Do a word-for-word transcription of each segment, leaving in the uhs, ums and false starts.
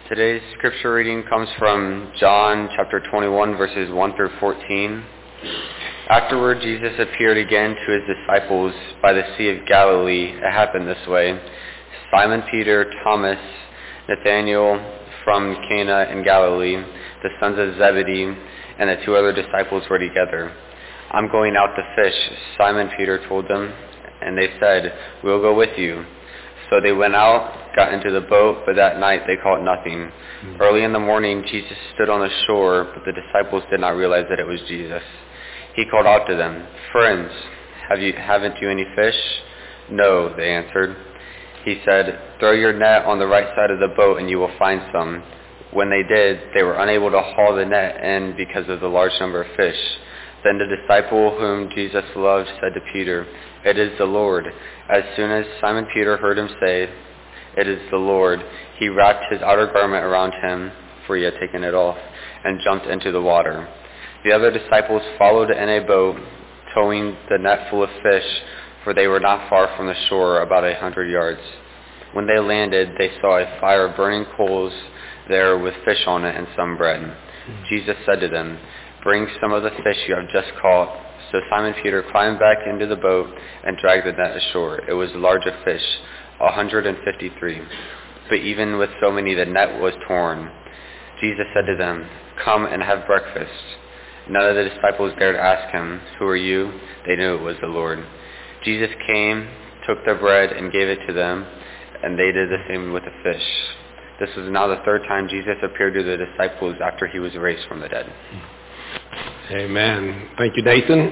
Today's scripture reading comes from John chapter twenty-one, verses one through fourteen. Afterward, Jesus appeared again to his disciples by the Sea of Galilee. It happened this way. Simon Peter, Thomas, Nathanael from Cana in Galilee, the sons of Zebedee, and the two other disciples were together. "I'm going out to fish," Simon Peter told them, and they said, "We'll go with you." So they went out, got into the boat, but that night they caught nothing. Mm-hmm. Early in the morning, Jesus stood on the shore, but the disciples did not realize that it was Jesus. He called out to them, "Friends, have you, haven't you any fish?" "No," they answered. He said, "Throw your net on the right side of the boat and you will find some." When they did, they were unable to haul the net in because of the large number of fish. Then the disciple whom Jesus loved said to Peter, "It is the Lord." As soon as Simon Peter heard him say, "It is the Lord," he wrapped his outer garment around him, for he had taken it off, and jumped into the water. The other disciples followed in a boat, towing the net full of fish, for they were not far from the shore, about a hundred yards. When they landed, they saw a fire of burning coals there with fish on it and some bread. Mm-hmm. Jesus said to them, "Bring some of the fish you have just caught." So Simon Peter climbed back into the boat and dragged the net ashore. It was large of fish, a hundred and fifty-three. But even with so many, the net was torn. Jesus said to them, "Come and have breakfast." None of the disciples dared ask him, "Who are you?" They knew it was the Lord. Jesus came, took the bread, and gave it to them, and they did the same with the fish. This was now the third time Jesus appeared to the disciples after he was raised from the dead. Amen. Thank you, Nathan.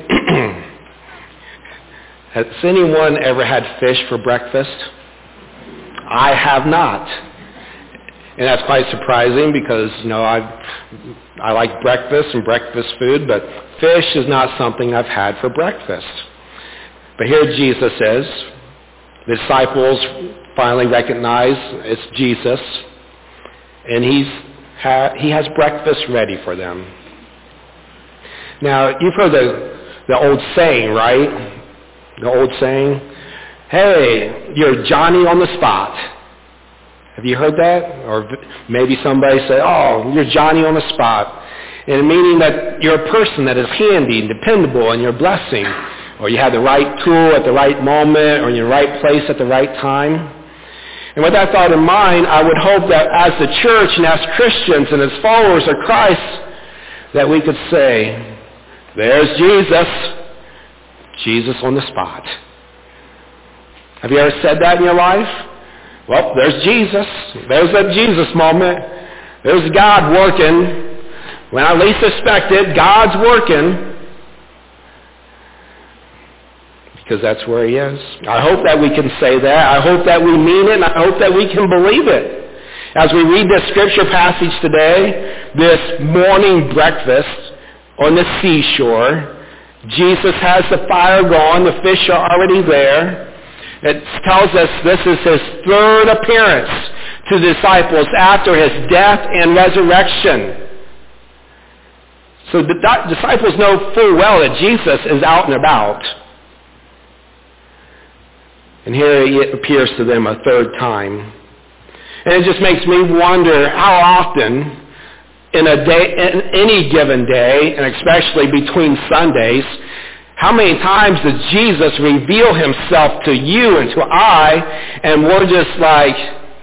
Has anyone ever had fish for breakfast? I have not. And that's quite surprising because, you know, I I like breakfast and breakfast food, but fish is not something I've had for breakfast. But here Jesus says, the disciples finally recognize it's Jesus, and he's ha- he has breakfast ready for them. Now, you've heard the, the old saying, right? The old saying, "Hey, you're Johnny on the spot." Have you heard that? Or maybe somebody say, "Oh, you're Johnny on the spot." And meaning that you're a person that is handy and dependable and you're a blessing. Or you have the right tool at the right moment or in your right place at the right time. And with that thought in mind, I would hope that as the church and as Christians and as followers of Christ, that we could say, "There's Jesus, Jesus on the spot." Have you ever said that in your life? Well, there's Jesus. There's that Jesus moment. There's God working. When I least suspect it, God's working. Because that's where he is. I hope that we can say that. I hope that we mean it, and I hope that we can believe it. As we read this scripture passage today, this morning breakfast on the seashore, Jesus has the fire going. The fish are already there. It tells us this is his third appearance to the disciples after his death and resurrection. So the disciples know full well that Jesus is out and about. And here he appears to them a third time. And it just makes me wonder how often in a day, in any given day, and especially between Sundays, how many times does Jesus reveal himself to you and to I, and we're just like,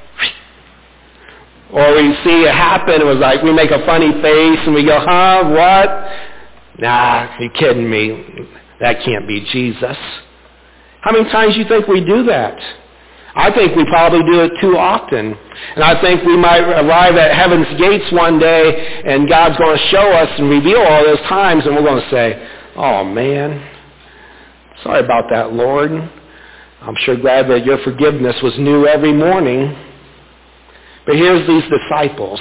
or we see it happen, it was like we make a funny face and we go, "Huh, what? Nah, you're kidding me. That can't be Jesus." How many times do you think we do that? I think we probably do it too often. And I think we might arrive at heaven's gates one day and God's going to show us and reveal all those times and we're going to say, "Oh man, sorry about that, Lord. I'm sure glad that your forgiveness was new every morning." But here's these disciples.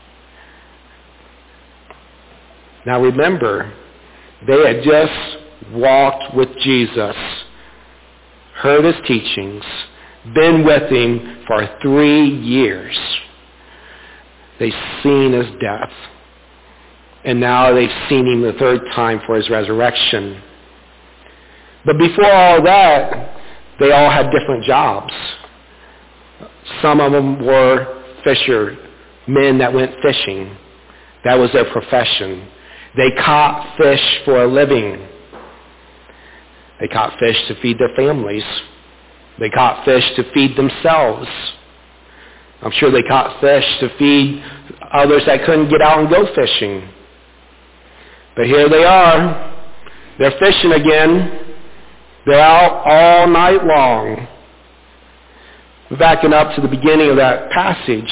Now remember, they had just walked with Jesus, heard his teachings, been with him for three years. They've seen his death. And now they've seen him the third time for his resurrection. But before all that, they all had different jobs. Some of them were fisher men that went fishing. That was their profession. They caught fish for a living. They caught fish to feed their families. They caught fish to feed themselves. I'm sure they caught fish to feed others that couldn't get out and go fishing. But here they are. They're fishing again. They're out all night long. Backing up to the beginning of that passage,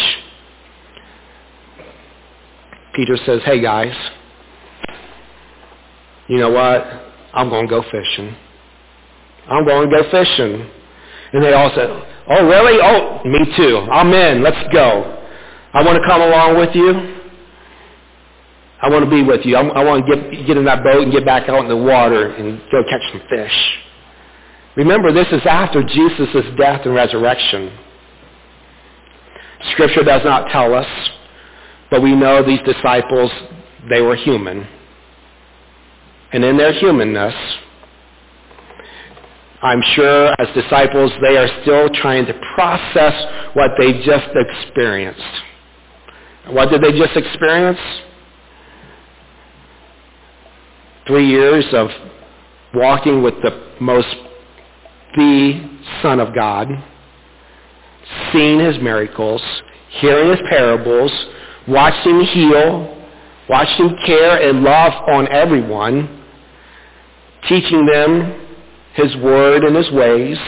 Peter says, hey guys, you know what? I'm going to go fishing. I'm going to go fishing. And they all said, oh really? Oh, me too. I'm in. Let's go. I want to come along with you. I want to be with you. I, I want to get, get in that boat and get back out in the water and go catch some fish. Remember, this is after Jesus' death and resurrection. Scripture does not tell us, but we know these disciples, they were human. And in their humanness, I'm sure as disciples, they are still trying to process what they just experienced. What did they just experience? Three years of walking with the most the Son of God, seeing his miracles, hearing his parables, watching him heal, watching him care and love on everyone, teaching them his word and his ways.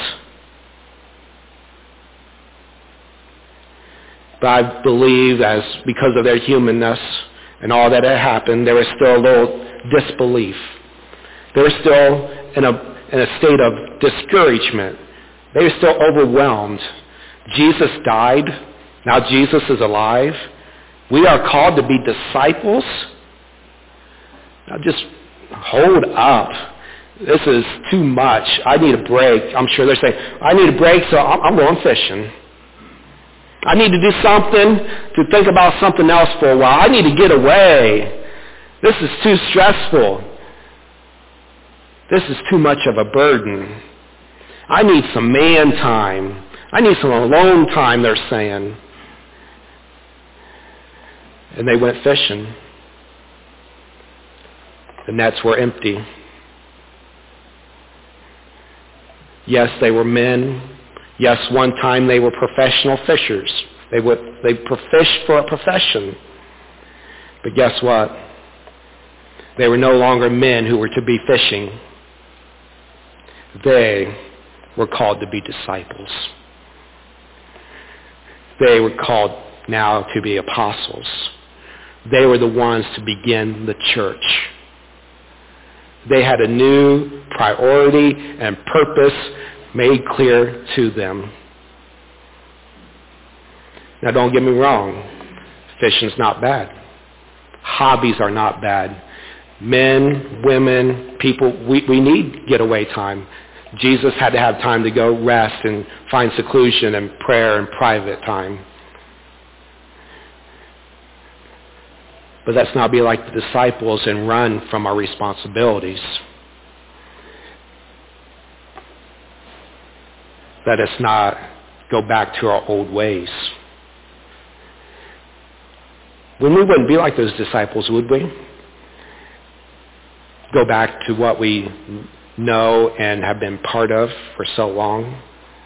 But I believe as because of their humanness and all that had happened, there was still a little disbelief. They were still in a in a state of discouragement. They were still overwhelmed. Jesus died. Now Jesus is alive. We are called to be disciples. Now just hold up. This is too much. I need a break. I'm sure they're saying, I need a break, so I'm going fishing. I need to do something to think about something else for a while. I need to get away. This is too stressful. This is too much of a burden. I need some man time. I need some alone time, they're saying. And they went fishing. The nets were empty. Yes, they were men. Yes, one time they were professional fishers. They would they fished for a profession. But guess what? They were no longer men who were to be fishing. They were called to be disciples. They were called now to be apostles. They were the ones to begin the church. They had a new priority and purpose made clear to them. Now don't get me wrong. Fishing's not bad. Hobbies are not bad. Men, women, people, we, we need getaway time. Jesus had to have time to go rest and find seclusion and prayer and private time. But let's not be like the disciples and run from our responsibilities. Let us not go back to our old ways. When we wouldn't be like those disciples, would we? Go back to what we know and have been part of for so long.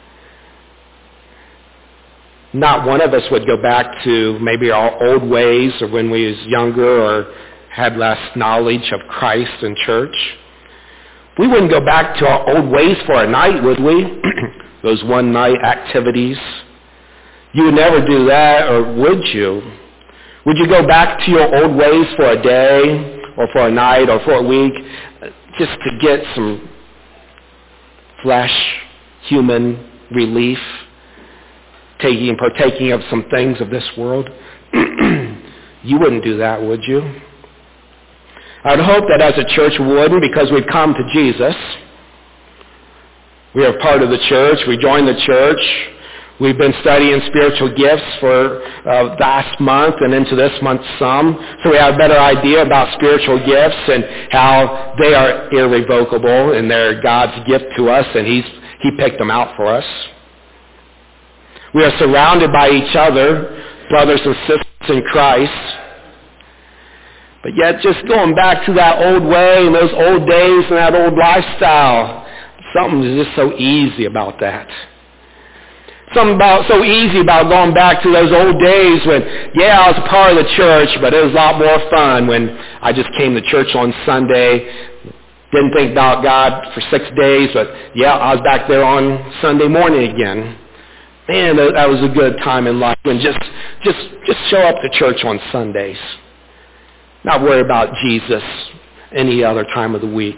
Not one of us would go back to maybe our old ways or when we was younger or had less knowledge of Christ and church. We wouldn't go back to our old ways for a night, would we? Those one-night activities. You would never do that, or would you? Would you go back to your old ways for a day or for a night or for a week just to get some flesh, human relief, taking and partaking of some things of this world? You wouldn't do that, would you? I'd hope that as a church we wouldn't, because we've come to Jesus. We are part of the church. We joined the church. We've been studying spiritual gifts for uh, last month and into this month some. So we have a better idea about spiritual gifts and how they are irrevocable and they're God's gift to us, and He's He picked them out for us. We are surrounded by each other, brothers and sisters in Christ. But yet just going back to that old way and those old days and that old lifestyle, something is just so easy about that. Something about so easy about going back to those old days when, yeah, I was a part of the church, but it was a lot more fun when I just came to church on Sunday, didn't think about God for six days, but yeah, I was back there on Sunday morning again. Man, that was a good time in life. And just, just, just show up to church on Sundays. Not worry about Jesus any other time of the week.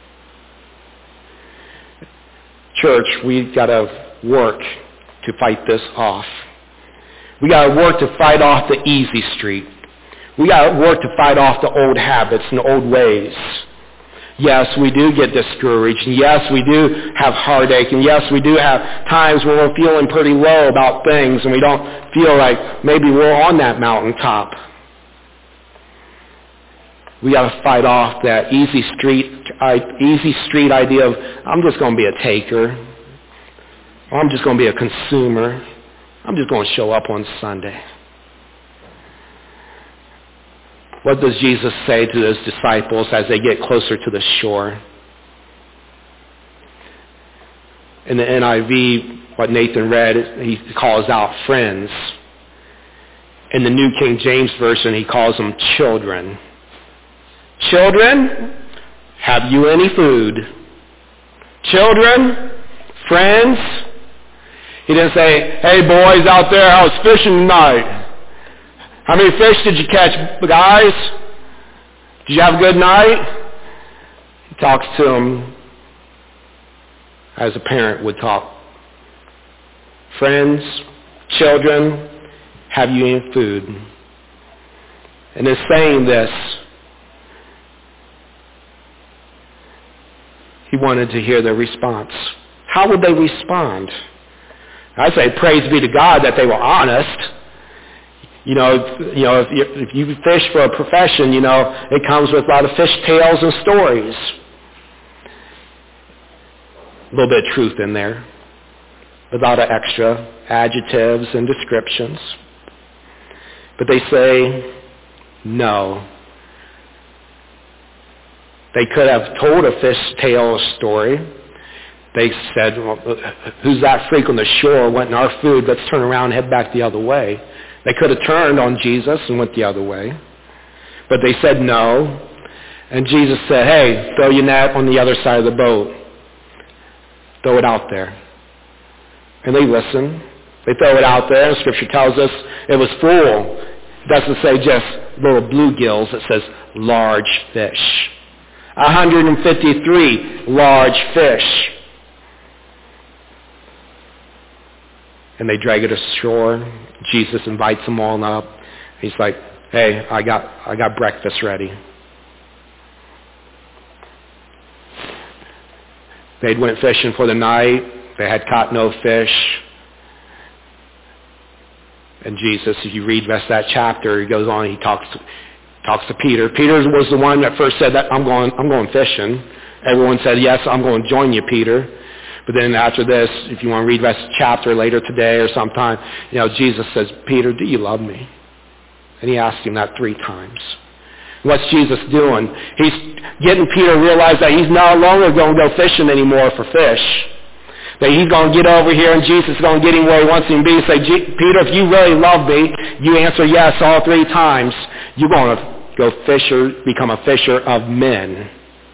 Church, we've got to work to fight this off. We got to work to fight off the easy street. We got to work to fight off the old habits and old ways. Yes, we do get discouraged. And yes, we do have heartache. And yes, we do have times where we're feeling pretty low about things and we don't feel like maybe we're on that mountaintop. We got to fight off that easy street, easy street idea of, I'm just going to be a taker. Or I'm just going to be a consumer. I'm just going to show up on Sunday. What does Jesus say to his disciples as they get closer to the shore? In the N I V, what Nathan read, he calls out friends. In the New King James Version, he calls them children. Children, have you any food? Children, friends. He didn't say, hey boys out there, I was fishing tonight. How many fish did you catch, guys? Did you have a good night? He talks to them as a parent would talk. Friends, children, have you any food? And in saying this, he wanted to hear their response. How would they respond? I say praise be to God that they were honest. You know, you know, if you, if you fish for a profession, you know, it comes with a lot of fish tales and stories. A little bit of truth in there. A lot of extra adjectives and descriptions. But they say no. They could have told a fish tale story. They said, well, who's that freak on the shore wanting our food? Let's turn around and head back the other way. They could have turned on Jesus and went the other way. But they said no. And Jesus said, hey, throw your net on the other side of the boat. Throw it out there. And they listen. They throw it out there. And Scripture tells us it was full. It doesn't say just little bluegills. It says large fish. one hundred fifty-three large fish. And they drag it ashore. Jesus invites them all up. He's like, hey, I got I got breakfast ready. They'd went fishing for the night. They had caught no fish. And Jesus, if you read the rest of that chapter, he goes on and he talks to, talks to Peter. Peter was the one that first said that I'm going I'm going fishing. Everyone said, yes, I'm going to join you, Peter. But then after this, if you want to read the rest of the chapter later today or sometime, you know, Jesus says, Peter, do you love me? And he asks him that three times. What's Jesus doing? He's getting Peter to realize that he's no longer going to go fishing anymore for fish. That he's going to get over here and Jesus is going to get him where he wants him to be. Say, Peter, if you really love me, you answer yes all three times. You're going to go fisher, become a fisher of men.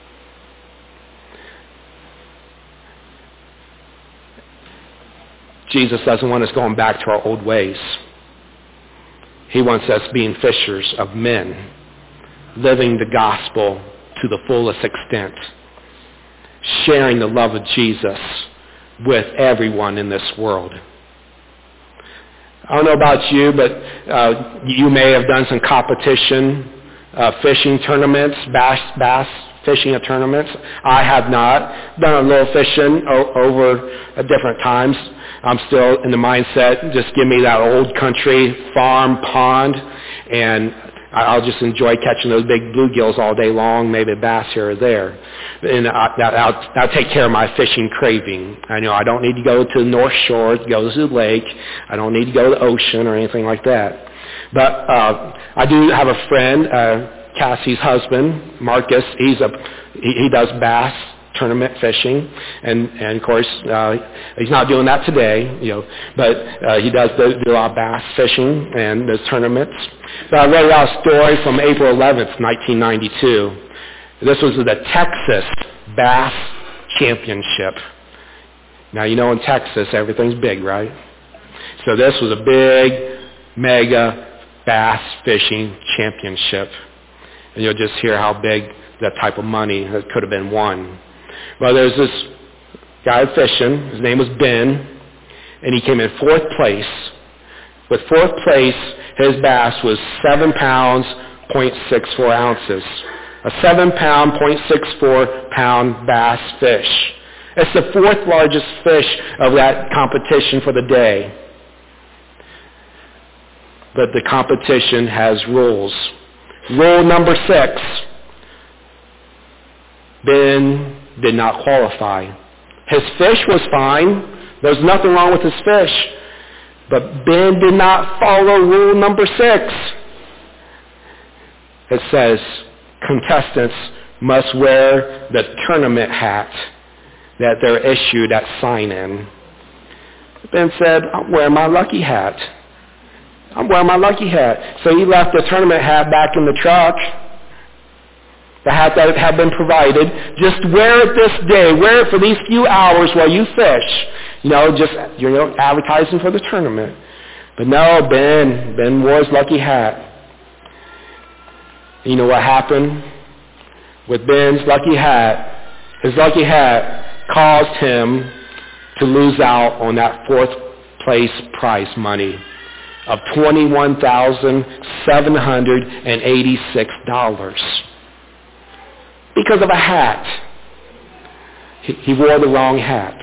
Jesus doesn't want us going back to our old ways. He wants us being fishers of men, living the gospel to the fullest extent, sharing the love of Jesus with everyone in this world. I don't know about you, but uh, you may have done some competition uh, fishing tournaments, bass, bass fishing tournaments. I have not. Done a little fishing o- over at different times. I'm still in the mindset, just give me that old country farm pond, and I'll just enjoy catching those big bluegills all day long, maybe a bass here or there. And I, I'll, I'll take care of my fishing craving. I know I don't need to go to the North Shore, go to the lake. I don't need to go to the ocean or anything like that. But uh, I do have a friend, uh, Cassie's husband, Marcus. He's a he, he does bass tournament fishing, and and of course uh, he's not doing that today, you know. But uh, he does do, do a lot of bass fishing and those tournaments. But I read out a story from April eleventh, nineteen ninety-two. This was the Texas Bass Championship. Now you know in Texas everything's big, right? So this was a big, mega bass fishing championship. And you'll just hear how big that type of money that could have been won. Well, there's this guy fishing. His name was Ben, and he came in fourth place. With fourth place, his bass was seven pounds, point six four ounces. A seven pound, point six four pound bass fish. It's the fourth largest fish of that competition for the day. But the competition has rules. Rule number six. Ben did not qualify. His fish was fine. There was nothing wrong with his fish. But Ben did not follow rule number six. It says contestants must wear the tournament hat that they're issued at sign-in. Ben said, I'm wearing my lucky hat. I'm wearing my lucky hat. So he left the tournament hat back in the truck, the hat that had been provided. Just wear it this day. Wear it for these few hours while you fish. You know, just, you know, advertising for the tournament. But no, Ben, Ben wore his lucky hat. You know what happened with Ben's lucky hat? His lucky hat caused him to lose out on that fourth place prize money of twenty-one thousand seven hundred eighty-six dollars because of a hat. He, he wore the wrong hat.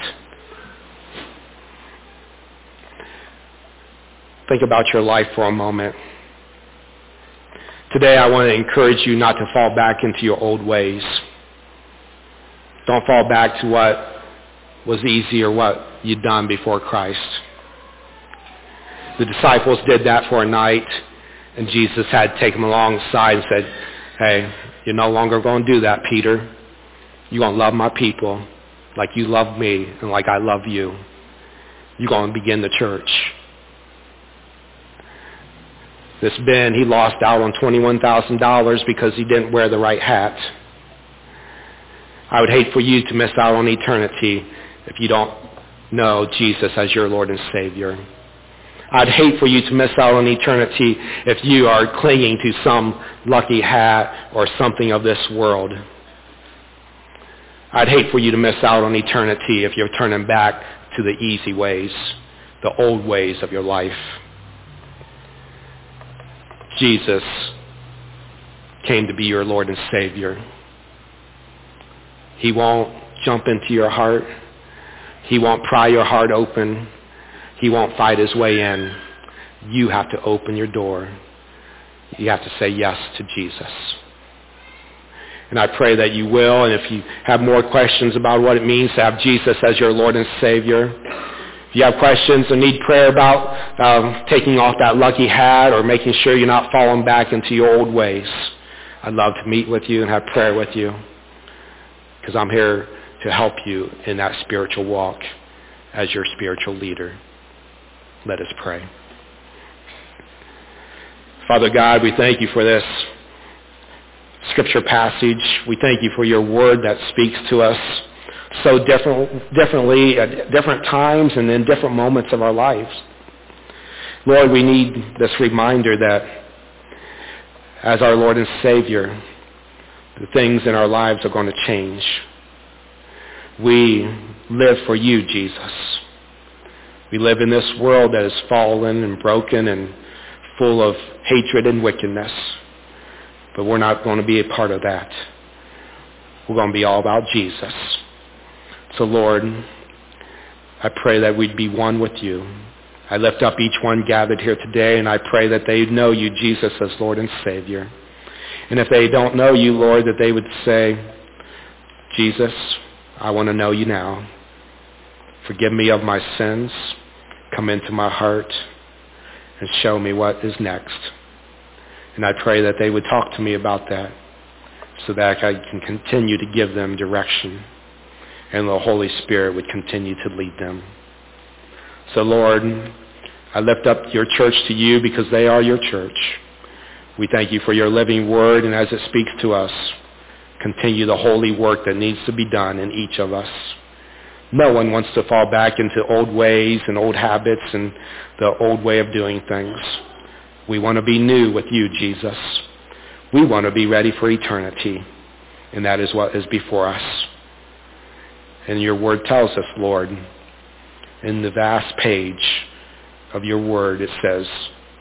Think about your life for a moment. Today I want to encourage you not to fall back into your old ways. Don't fall back to what was easy or what you'd done before Christ. The disciples did that for a night, and Jesus had to take them alongside and said, hey, you're no longer going to do that, Peter. You're going to love my people like you love me and like I love you. You're going to begin the church. This Ben, he lost out on twenty-one thousand dollars because he didn't wear the right hat. I would hate for you to miss out on eternity if you don't know Jesus as your Lord and Savior. I'd hate for you to miss out on eternity if you are clinging to some lucky hat or something of this world. I'd hate for you to miss out on eternity if you're turning back to the easy ways, the old ways of your life. Jesus came to be your Lord and Savior. He won't jump into your heart. He won't pry your heart open. He won't fight his way in. You have to open your door. You have to say yes to Jesus. And I pray that you will. And if you have more questions about what it means to have Jesus as your Lord and Savior, if you have questions or need prayer about um, taking off that lucky hat or making sure you're not falling back into your old ways, I'd love to meet with you and have prayer with you, because I'm here to help you in that spiritual walk as your spiritual leader. Let us pray. Father God, we thank you for this scripture passage. We thank you for your word that speaks to us so different, differently at different times and in different moments of our lives. Lord, we need this reminder that as our Lord and Savior, the things in our lives are going to change. We live for you, Jesus. We live in this world that is fallen and broken and full of hatred and wickedness. But we're not going to be a part of that. We're going to be all about Jesus. So Lord, I pray that we'd be one with you I lift up each one gathered here today, and I pray that they know you, Jesus, as Lord and Savior. And if they don't know you, Lord, that they would say, Jesus, I want to know you now. Forgive me of my sins. Come into my heart and show me what is next. And I pray that they would talk to me about that so that I can continue to give them direction and the Holy Spirit would continue to lead them. So Lord, I lift up your church to you because they are your church. We thank you for your living word, and as it speaks to us, continue the holy work that needs to be done in each of us. No one wants to fall back into old ways and old habits and the old way of doing things. We want to be new with you, Jesus. We want to be ready for eternity, and that is what is before us. And your word tells us, Lord, in the vast page of your word, it says,